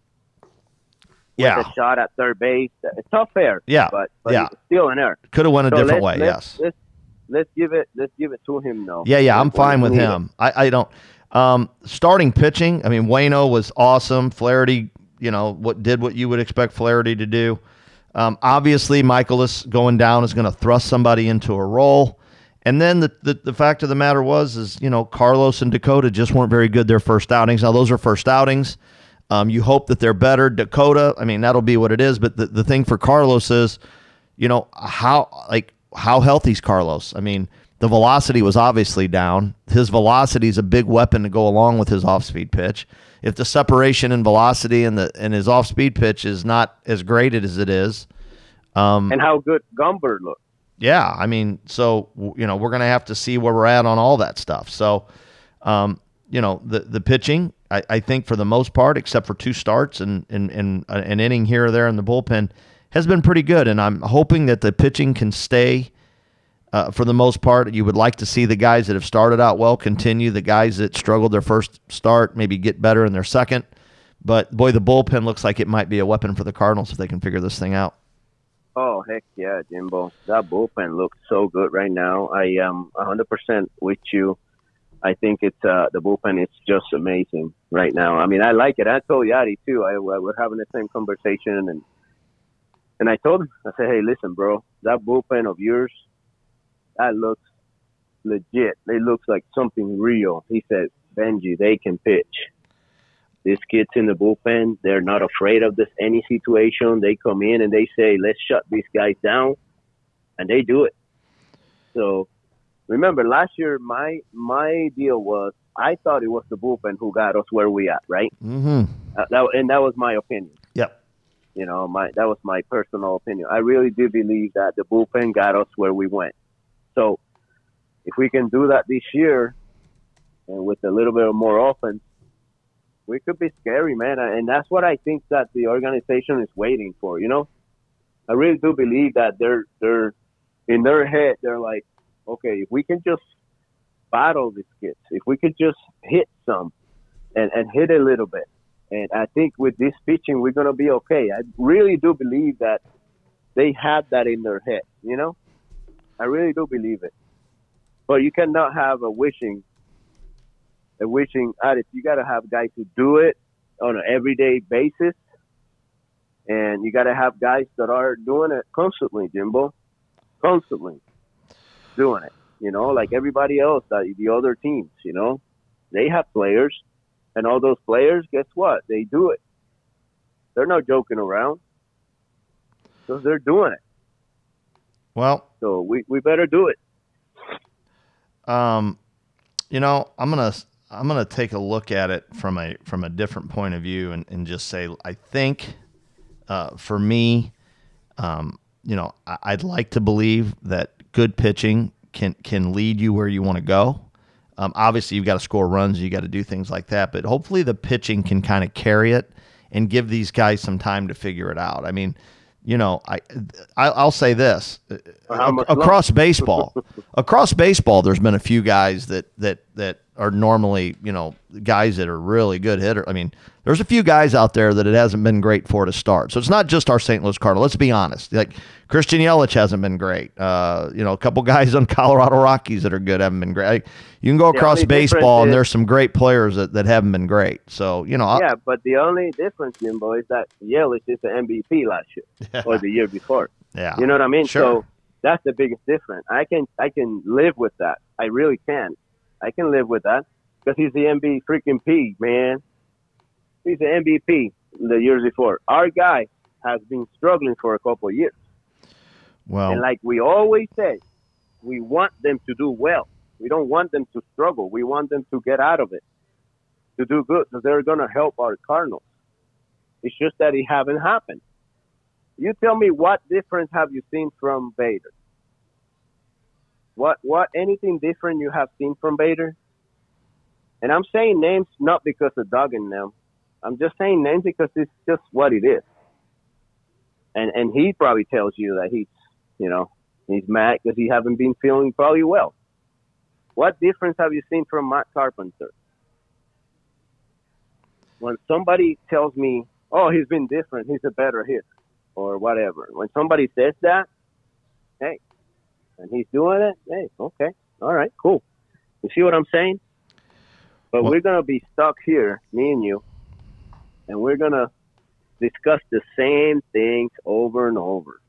With a shot at third base. It's not fair. Yeah. But it's still an error. Could have went a different way. Yes. Let's give it to him though. Yeah, I'm fine with him. I don't starting pitching, I mean, Waino was awesome. Flaherty, what you would expect Flaherty to do. Obviously Michaelis going down is going to thrust somebody into a role. And then the fact of the matter is Carlos and Dakota just weren't very good their first outings. Now those are first outings. You hope that they're better. Dakota, I mean, that'll be what it is, but the thing for Carlos is, how healthy is Carlos? I mean, the velocity was obviously down. His velocity is a big weapon to go along with his off-speed pitch. If the separation in velocity and his off-speed pitch is not as great as it is, and how good Gumber looked. Yeah, I mean, so we're going to have to see where we're at on all that stuff. So, the pitching, I think for the most part, except for 2 starts and an inning here or there in the bullpen, has been pretty good, and I'm hoping that the pitching can stay for the most part. You would like to see the guys that have started out well continue. The guys that struggled their first start maybe get better in their second. But, boy, the bullpen looks like it might be a weapon for the Cardinals if they can figure this thing out. Oh, heck yeah, Jimbo. That bullpen looks so good right now. I am 100% with you. I think it's the bullpen is just amazing right now. I mean, I like it. I told Yadi, too. We're having the same conversation, and I told him, I said, hey, listen, bro, that bullpen of yours, that looks legit. It looks like something real. He said, Benji, they can pitch. These kids in the bullpen, they're not afraid of any situation. They come in and they say, let's shut these guys down, and they do it. So remember, last year my deal was I thought it was the bullpen who got us where we at, right? Mm-hmm. That was my opinion. Yep. You know, that was my personal opinion. I really do believe that the bullpen got us where we went. So if we can do that this year, and with a little bit more offense, we could be scary, man. And that's what I think that the organization is waiting for. You know, I really do believe that they're in their head. They're like, okay, if we can just battle these kids, if we could just hit some and hit a little bit. And I think with this pitching, we're going to be okay. I really do believe that they have that in their head, you know? I really do believe it. But you cannot have a wishing attitude. You got to have guys who do it on an everyday basis. And you got to have guys that are doing it constantly, Jimbo. Constantly doing it, you know, like everybody else, the other teams, you know. They have players. And all those players, guess what? They do it. They're not joking around. So they're doing it. Well, so we better do it. You know, I'm gonna take a look at it from a different point of view and just say I think for me, you know, I'd like to believe that good pitching can lead you where you want to go. Obviously, you've got to score runs, you got to do things like that, but hopefully the pitching can kind of carry it and give these guys some time to figure it out. I mean, you know, I'll say this across baseball, there's been a few guys that are normally, you know, guys that are really good hitters. I mean, there's a few guys out there that it hasn't been great for to start. So it's not just our St. Louis Cardinals. Let's be honest. Like Christian Yelich hasn't been great. You know, a couple guys on Colorado Rockies that are good haven't been great. You can go across baseball and there's some great players that haven't been great. So, you know. Yeah, but the only difference, Jimbo, is that Yelich is the MVP last year or the year before. Yeah. You know what I mean? Sure. So that's the biggest difference. I can live with that. I really can. I can live with that because he's the MVP, man. He's the MVP the years before. Our guy has been struggling for a couple of years. Well, and like we always say, we want them to do well. We don't want them to struggle. We want them to get out of it, to do good, because they're going to help our Cardinals. It's just that it haven't happened. You tell me, what difference have you seen from Bader? What anything different you have seen from Bader? And I'm saying names not because of dogging them. I'm just saying names because it's just what it is. And he probably tells you that he's mad because he haven't been feeling probably well. What difference have you seen from Matt Carpenter? When somebody tells me, oh, he's been different, he's a better hitter, or whatever. When somebody says that, hey, and he's doing it, hey, okay, all right, cool. You see what I'm saying? But we're going to be stuck here, me and you, and we're going to discuss the same things over and over.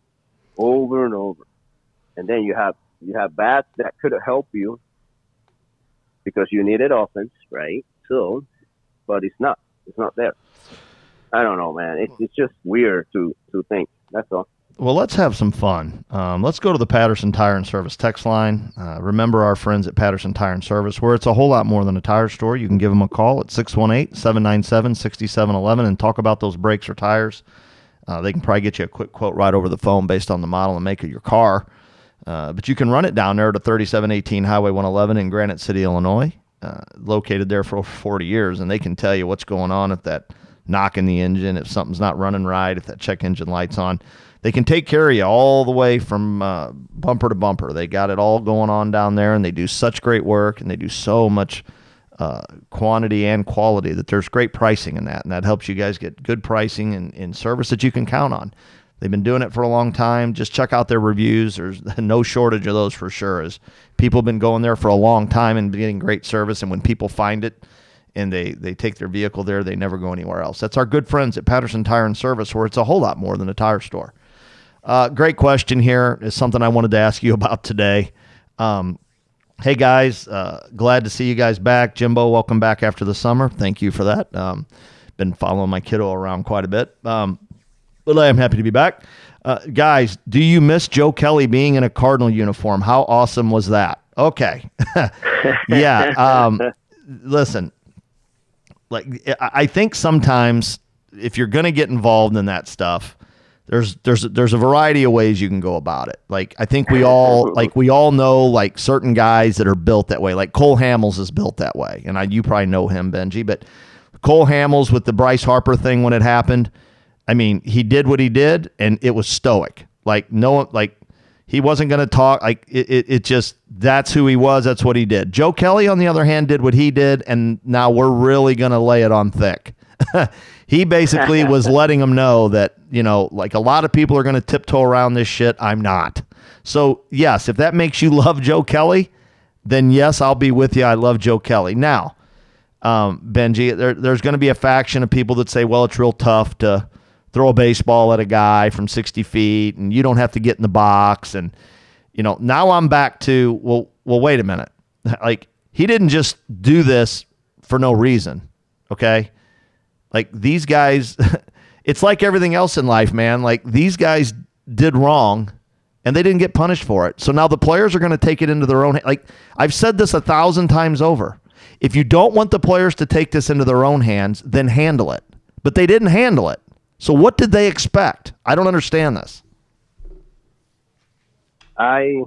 And then you have bats that could help you because you needed offense, right? So, but it's not there. I don't know, man. It's just weird to think. That's all. Well, let's have some fun. Let's go to the Patterson Tire and Service text line. Remember our friends at Patterson Tire and Service, where it's a whole lot more than a tire store. You can give them a call at 618-797-6711 and talk about those brakes or tires. They can probably get you a quick quote right over the phone based on the model and make of your car. But you can run it down there to 3718 Highway 111 in Granite City, Illinois, located there for over 40 years, and they can tell you what's going on if that knock in the engine, if something's not running right, if that check engine light's on. They can take care of you all the way from bumper to bumper. They got it all going on down there, and they do such great work, and they do so much quantity and quality that there's great pricing in that, and that helps you guys get good pricing and service that you can count on. They've been doing it for a long time. Just check out their reviews. There's no shortage of those for sure, as people have been going there for a long time and getting great service, and when people find it and they take their vehicle there, they never go anywhere else. That's our good friends at Patterson Tire and Service, where it's a whole lot more than a tire store. Great question here is something I wanted to ask you about today. Hey guys, glad to see you guys back. Jimbo, welcome back after the summer. Thank you for that. Been following my kiddo around quite a bit. But I am happy to be back. Guys, do you miss Joe Kelly being in a Cardinal uniform? How awesome was that? Okay. Yeah. listen, like I think sometimes if you're going to get involved in that stuff, there's a variety of ways you can go about it. Like I think we all know like certain guys that are built that way. Like Cole Hamels is built that way, and you probably know him, Benji. But Cole Hamels with the Bryce Harper thing when it happened, I mean, he did what he did, and it was stoic. Like no, like he wasn't going to talk. Like it just that's who he was. That's what he did. Joe Kelly, on the other hand, did what he did, and now we're really going to lay it on thick. He basically was letting them know that, you know, like a lot of people are going to tiptoe around this shit. I'm not. So, yes, if that makes you love Joe Kelly, then yes, I'll be with you. I love Joe Kelly. Now, Benji, there's going to be a faction of people that say, well, it's real tough to throw a baseball at a guy from 60 feet and you don't have to get in the box. And, you know, now I'm back to, well, wait a minute. Like, he didn't just do this for no reason, okay? Like, these guys, it's like everything else in life, man. Like, these guys did wrong, and they didn't get punished for it. So now the players are going to take it into their own. Like, I've said this 1,000 times over. If you don't want the players to take this into their own hands, then handle it. But they didn't handle it. So what did they expect? I don't understand this. The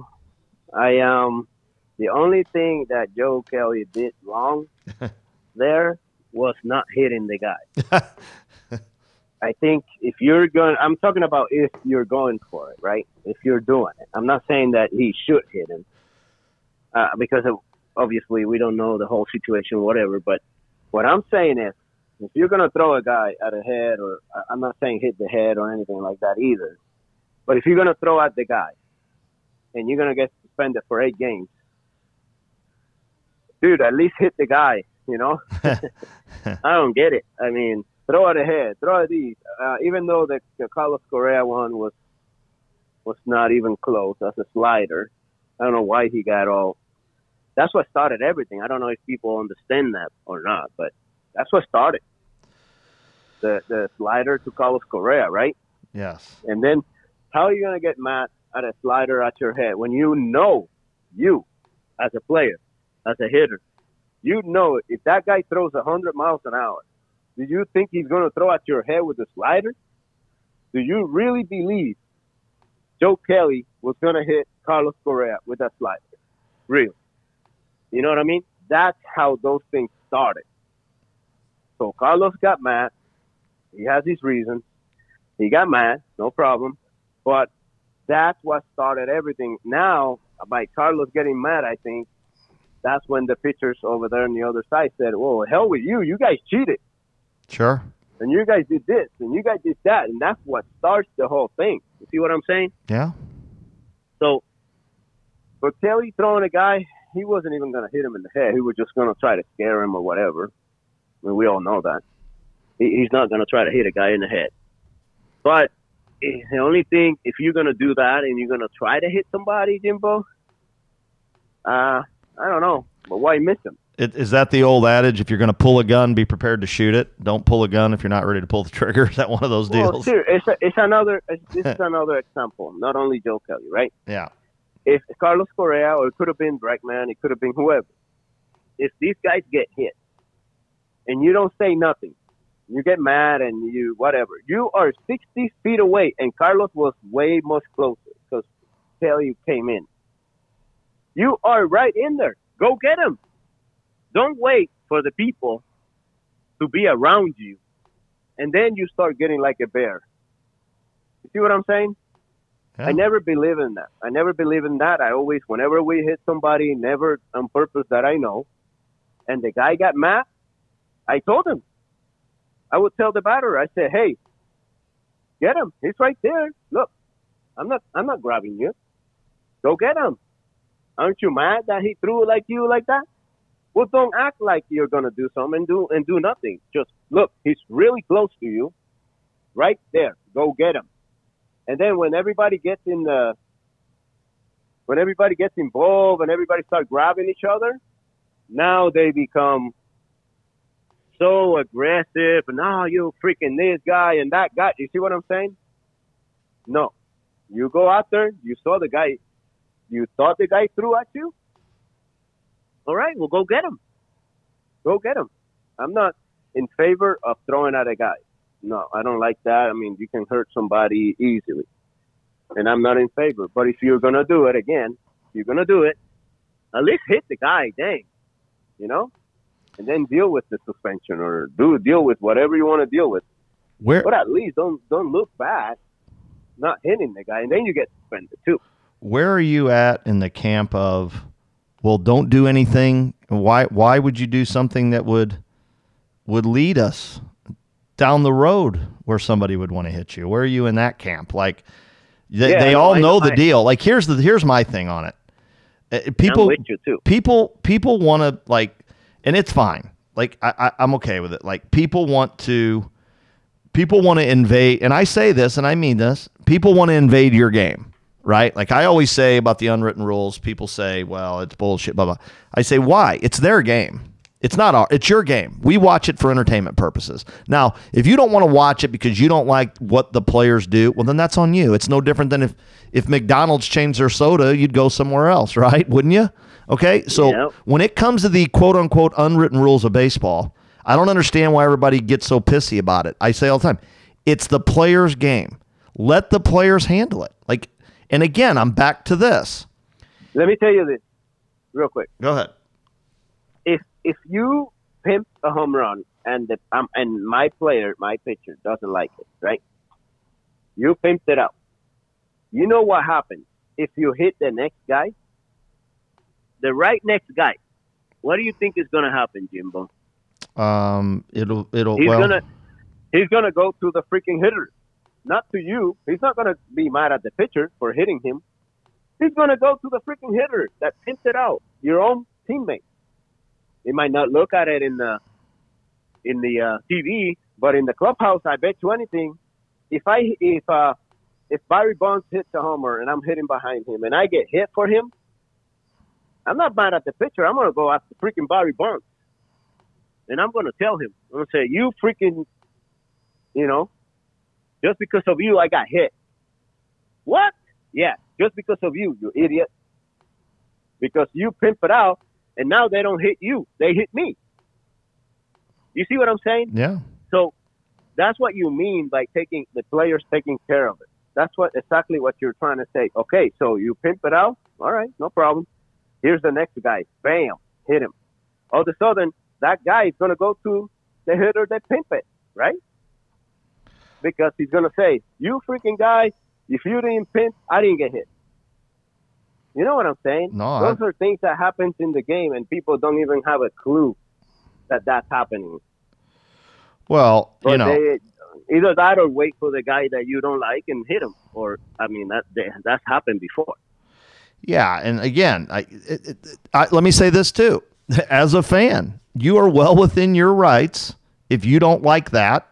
only thing that Joe Kelly did wrong there was not hitting the guy. I think if you're going, I'm talking about if you're going for it, right? If you're doing it. I'm not saying that he should hit him because obviously we don't know the whole situation, whatever. But what I'm saying is, if you're going to throw a guy at a head, or I'm not saying hit the head or anything like that either, but if you're going to throw at the guy and you're going to get suspended for 8 games, dude, at least hit the guy. You know, I don't get it. I mean, throw it ahead, throw it these. Even though the Carlos Correa one was not even close. That's a slider. I don't know why he got all. That's what started everything. I don't know if people understand that or not, but that's what started the slider to Carlos Correa, right? Yes. And then how are you gonna get mad at a slider at your head when you know you as a player, as a hitter? You know, if that guy throws 100 miles an hour, do you think he's going to throw at your head with a slider? Do you really believe Joe Kelly was going to hit Carlos Correa with that slider? Really? You know what I mean? That's how those things started. So Carlos got mad. He has his reasons. He got mad, no problem. But that's what started everything. Now, by Carlos getting mad, I think, that's when the pitchers over there on the other side said, well, hell with you. You guys cheated. Sure. And you guys did this, and you guys did that. And that's what starts the whole thing. You see what I'm saying? Yeah. So, for Kelly throwing a guy, he wasn't even going to hit him in the head. He was just going to try to scare him or whatever. I mean, we all know that. He's not going to try to hit a guy in the head. But the only thing, if you're going to do that and you're going to try to hit somebody, Jimbo, I don't know, but why miss him? Is that the old adage, if you're going to pull a gun, be prepared to shoot it? Don't pull a gun if you're not ready to pull the trigger? Is that one of those deals? Well, sure. This is another example, not only Joe Kelly, right? Yeah. If Carlos Correa, or it could have been Bregman, it could have been whoever, if these guys get hit and you don't say nothing, you get mad and you whatever, you are 60 feet away, and Carlos was way much closer because Kelly came in. You are right in there. Go get him. Don't wait for the people to be around you, and then you start getting like a bear. You see what I'm saying? Yeah. I never believe in that. I always, whenever we hit somebody, never on purpose that I know, and the guy got mad, I told him. I would tell the batter, I said, hey, get him. He's right there. Look, I'm not grabbing you. Go get him. Aren't you mad that he threw like you like that? Well, don't act like you're gonna do something and do nothing. Just look, he's really close to you, right there. Go get him. And then when everybody gets involved and everybody starts grabbing each other, now they become so aggressive. And you freaking this guy and that guy. You see what I'm saying? No, you go out there. You saw the guy. You thought the guy threw at you? All right, well, go get him. go get him. I'm not in favor of throwing at a guy. No, I don't like that. I mean, you can hurt somebody easily. And I'm not in favor. But if you're going to do it again, you're going to do it, at least hit the guy, dang. You know? And then deal with the suspension or deal with whatever you want to deal with. But at least don't look bad not hitting the guy. And then you get suspended too. Where are you at in the camp of, well, don't do anything? Why would you do something that would lead us down the road where somebody would want to hit you? Where are you in that camp? Like, they all know the deal. Like, here's my thing on it. People want to, like, and it's fine. Like, I'm okay with it. Like, people want to invade, and I say this and I mean this. People want to invade your game, right? Like I always say about the unwritten rules. People say, "Well, it's bullshit." Blah blah. I say, "Why? It's their game. It's your game. We watch it for entertainment purposes. Now, if you don't want to watch it because you don't like what the players do, well, then that's on you. It's no different than if McDonald's changed their soda, you'd go somewhere else, right? Wouldn't you? Okay. So when it comes to the quote unquote unwritten rules of baseball, I don't understand why everybody gets so pissy about it. I say all the time, it's the players' game. Let the players handle it. Like, and again, I'm back to this. Let me tell you this real quick. Go ahead. If you pimp a home run and my pitcher doesn't like it, right? You pimped it out. You know what happens if you hit the next guy? The right next guy. What do you think is going to happen, Jimbo? He's gonna go to the freaking hitter, not to you. He's not gonna be mad at the pitcher for hitting him. He's gonna go to the freaking hitter that pimped it out, your own teammate. He might not look at it in the TV, but in the clubhouse, I bet you anything. If Barry Bonds hits a homer and I'm hitting behind him and I get hit for him, I'm not mad at the pitcher. I'm gonna go after freaking Barry Bonds. And I'm going to tell him, I'm going to say, you freaking, just because of you, I got hit. What? Yeah, just because of you, you idiot. Because you pimp it out, and now they don't hit you. They hit me. You see what I'm saying? Yeah. So that's what you mean by the players taking care of it. That's exactly what you're trying to say. Okay, so you pimp it out. All right, no problem. Here's the next guy. Bam, hit him. All of a sudden, that guy is going to go to the hitter that pimped it, right? Because he's going to say, you freaking guy, if you didn't pimp, I didn't get hit. You know what I'm saying? No, those are things that happens in the game, and people don't even have a clue that that's happening. Well, but either that or wait for the guy that you don't like and hit him. Or, I mean, that's happened before. Yeah, and again, let me say this too. As a fan, you are well within your rights. If you don't like that,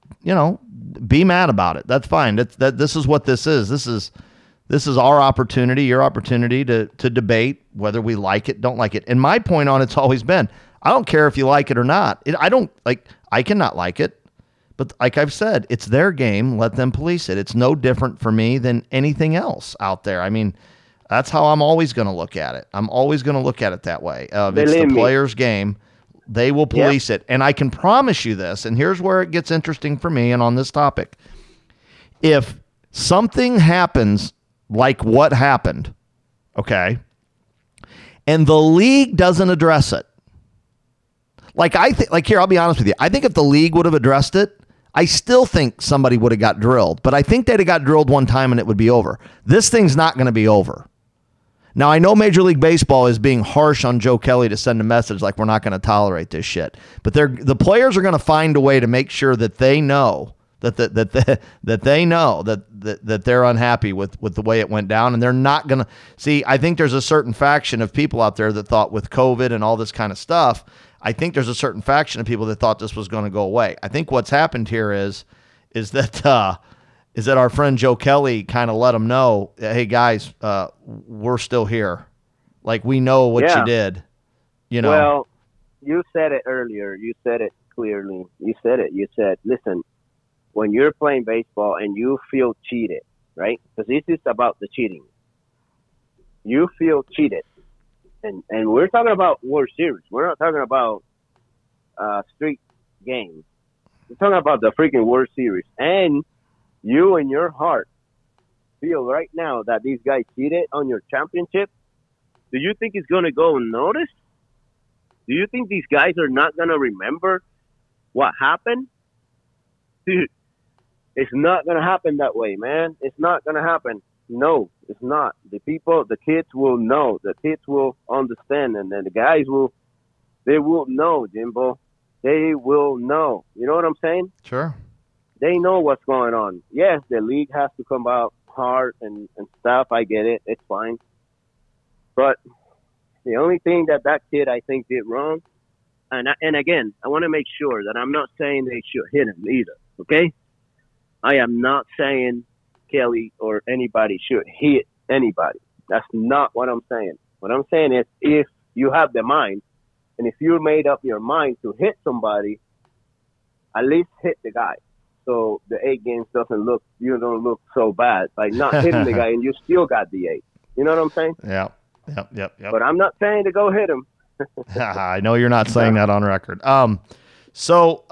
be mad about it. That's fine. This is what this is. This is our opportunity, your opportunity to debate whether we like it, don't like it. And my point on it's always been, I don't care if you like it or not. I cannot like it. But like I've said, it's their game. Let them police it. It's no different for me than anything else out there. I mean, that's how I'm always going to look at it. I'm always going to look at it that way. It's the player's game. They will police it. And I can promise you this, and here's where it gets interesting for me and on this topic. If something happens like what happened, okay, and the league doesn't address it, here, I'll be honest with you. I think if the league would have addressed it, I still think somebody would have got drilled. But I think they'd have got drilled one time and it would be over. This thing's not going to be over. Now, I know Major League Baseball is being harsh on Joe Kelly to send a message like we're not going to tolerate this shit. But the players are going to find a way to make sure that they know that they know that they're unhappy with the way it went down, and they're not going to see. I think there's a certain faction of people out there that thought with COVID and all this kind of stuff, I think there's a certain faction of people that thought this was going to go away. I think what's happened here is that our friend Joe Kelly kind of let them know, hey guys, we're still here. Like, we know what you did. Well, you said it earlier. You said it clearly. You said, listen, when you're playing baseball and you feel cheated, right? Because this is about the cheating. You feel cheated. And we're talking about World Series. We're not talking about street games. We're talking about the freaking World Series. And you in your heart feel right now that these guys cheated on your championship. Do you think it's going to go unnoticed? Do you think these guys are not going to remember what happened? Dude, it's not going to happen that way, man. It's not going to happen. No, it's not. The kids will know. The kids will understand. And then the guys they will know, Jimbo. They will know. You know what I'm saying? Sure. They know what's going on. Yes, the league has to come out hard and stuff. I get it. It's fine. But the only thing that kid, I think, did wrong, and again, I want to make sure that I'm not saying they should hit him either, okay? I am not saying Kelly or anybody should hit anybody. That's not what I'm saying. What I'm saying is if you have the mind, and if you made up your mind to hit somebody, at least hit the guy. So the 8 games you don't look so bad by not hitting the guy and you still got the 8. You know what I'm saying? Yeah. Yep. But I'm not saying to go hit him. I know you're not saying that on record. So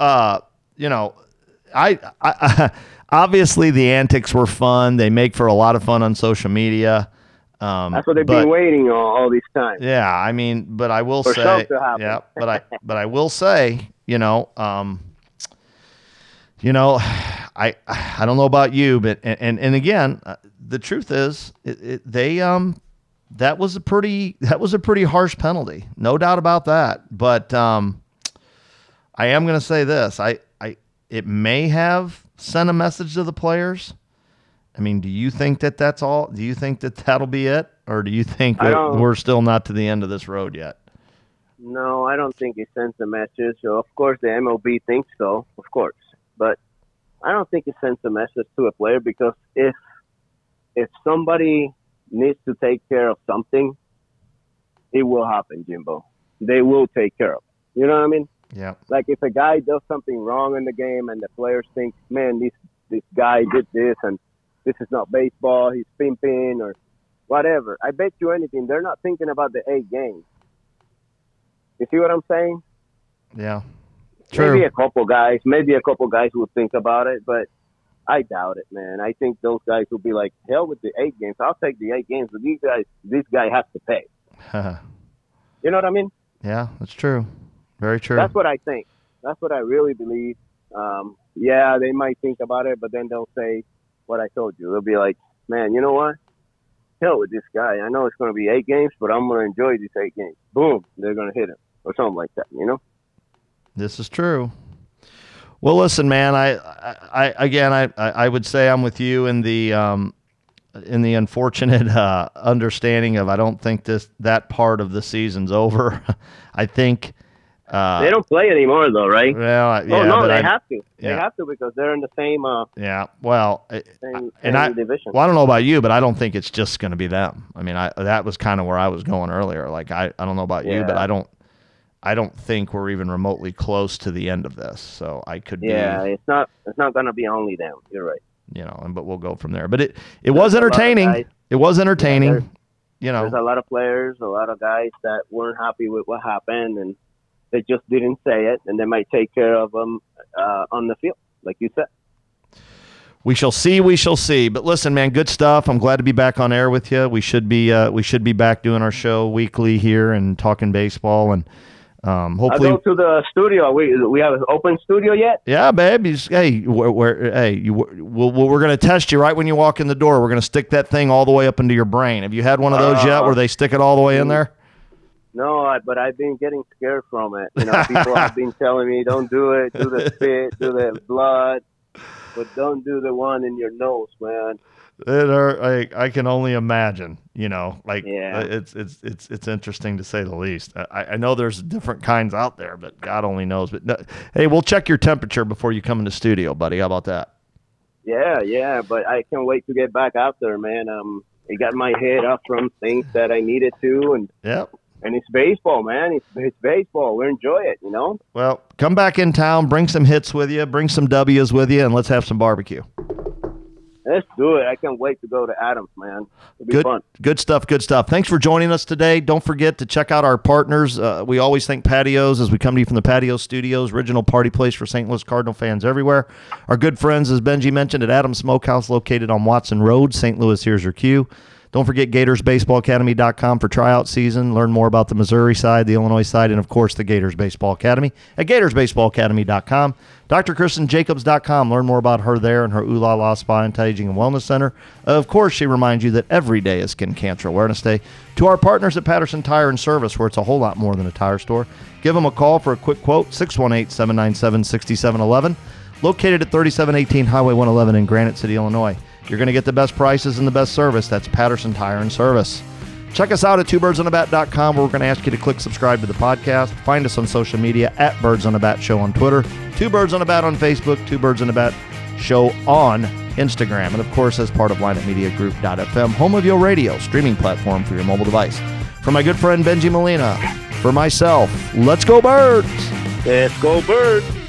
I obviously the antics were fun. They make for a lot of fun on social media. That's what they've been waiting on all this time. Yeah, I mean, but I will for say, something to happen. yeah, but I will say, I don't know about you, but and again, the truth is, that was a pretty harsh penalty, no doubt about that. But I am going to say this: it may have sent a message to the players. I mean, do you think that that's all? Do you think that that'll be it, or do you think that we're still not to the end of this road yet? No, I don't think it sends a message. So of course, the MLB thinks so, of course, but I don't think it sends a message to a player because if somebody needs to take care of something, it will happen, Jimbo. They will take care of it. You know what I mean? Yeah. Like if a guy does something wrong in the game and the players think, man, this guy did this and this is not baseball, he's pimping or whatever. I bet you anything, they're not thinking about the 8 games. You see what I'm saying? Yeah. True. Maybe a couple guys will think about it, but I doubt it, man. I think those guys will be like, hell with the 8 games. I'll take the 8 games, but this guy has to pay. You know what I mean? Yeah, that's true. Very true. That's what I think. That's what I really believe. Yeah, they might think about it, but then they'll say what I told you. They'll be like, man, you know what? Hell with this guy. I know it's going to be 8 games, but I'm going to enjoy these 8 games. Boom, they're going to hit him or something like that, you know? This is true. Well, listen, man, I would say I'm with you in the unfortunate understanding of I don't think that part of the season's over. I think they don't play anymore, though, right? Well, yeah. Oh no, they have to. Yeah. They have to because they're in the same. Yeah. Well, same division. Well, I don't know about you, but I don't think it's just going to be them. I mean, that was kind of where I was going earlier. Like I don't know about you, but I don't think we're even remotely close to the end of this. So I could be. Yeah, it's not going to be only them. You're right. But we'll go from there. But it was entertaining. It was entertaining. Yeah, there's a lot of players, a lot of guys that weren't happy with what happened, and they just didn't say it, and they might take care of them on the field, like you said. We shall see. But listen, man, good stuff. I'm glad to be back on air with you. We should be back doing our show weekly here and talking baseball, and hopefully I'll go to the studio. We have an open studio yet? Yeah, babe. We're gonna test you right when you walk in the door. We're gonna stick that thing all the way up into your brain. Have you had one of those yet, where they stick it all the way in there? No, but I've been getting scared from it. People have been telling me, don't do it, do the spit, do the blood, but don't do the one in your nose, man. I can only imagine, it's interesting to say the least. I know there's different kinds out there, but God only knows. But no, hey, we'll check your temperature before you come in the studio, buddy. How about that? Yeah, but I can't wait to get back out there, man. It got my head up from things that I needed to, and yep. And it's baseball, man. It's baseball. We enjoy it, Well, come back in town, bring some hits with you, bring some W's with you, and let's have some barbecue. Let's do it. I can't wait to go to Adams, man. It'll be fun. Good stuff. Thanks for joining us today. Don't forget to check out our partners. We always thank Patios as we come to you from the Patio Studios, original party place for St. Louis Cardinal fans everywhere. Our good friends, as Benji mentioned, at Adams Smokehouse, located on Watson Road, St. Louis. Here's your cue. Don't forget GatorsBaseballAcademy.com for tryout season. Learn more about the Missouri side, the Illinois side, and, of course, the Gators Baseball Academy at GatorsBaseballAcademy.com. DrKristenJacobs.com. Learn more about her there and her Ooh La La Spa, Anti-Aging, and Wellness Center. Of course, she reminds you that every day is Skin Cancer Awareness Day. To our partners at Patterson Tire and Service, where it's a whole lot more than a tire store, give them a call for a quick quote, 618-797-6711. Located at 3718 Highway 111 in Granite City, Illinois. You're going to get the best prices and the best service. That's Patterson Tire and Service. Check us out at twobirdsonabat.com, where we're going to ask you to click subscribe to the podcast. Find us on social media at Birds on a Bat Show on Twitter, Two Birds on a Bat on Facebook, Two Birds on a Bat Show on Instagram. And, of course, as part of lineupmediagroup.fm, home of your radio, streaming platform for your mobile device. For my good friend Benji Molina, for myself, let's go Birds! Let's go Birds!